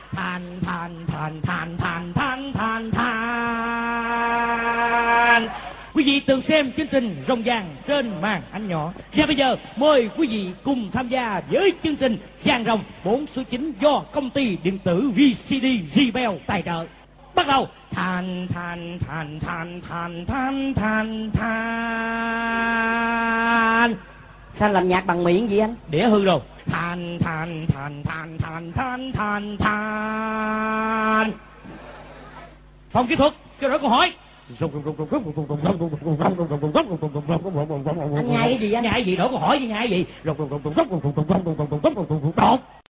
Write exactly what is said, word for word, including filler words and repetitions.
than than than than than than than than. Quý vị từng xem chương trình Rồng Vàng trên màn ảnh nhỏ. Và bây giờ mời quý vị cùng tham gia với chương trình Vàng Rồng bốn số chín do công ty điện tử vê xê đê Rebel tài trợ. Bắt đầu. Than than than than than than than than. Sao làm nhạc bằng miệng gì anh? Đĩa hư rồi. Than than than than than than than than. Phòng kỹ thuật cho đổi câu hỏi. Anh nhai cái gì anh? Nhai gì đổi câu hỏi gì nhai gì? Đột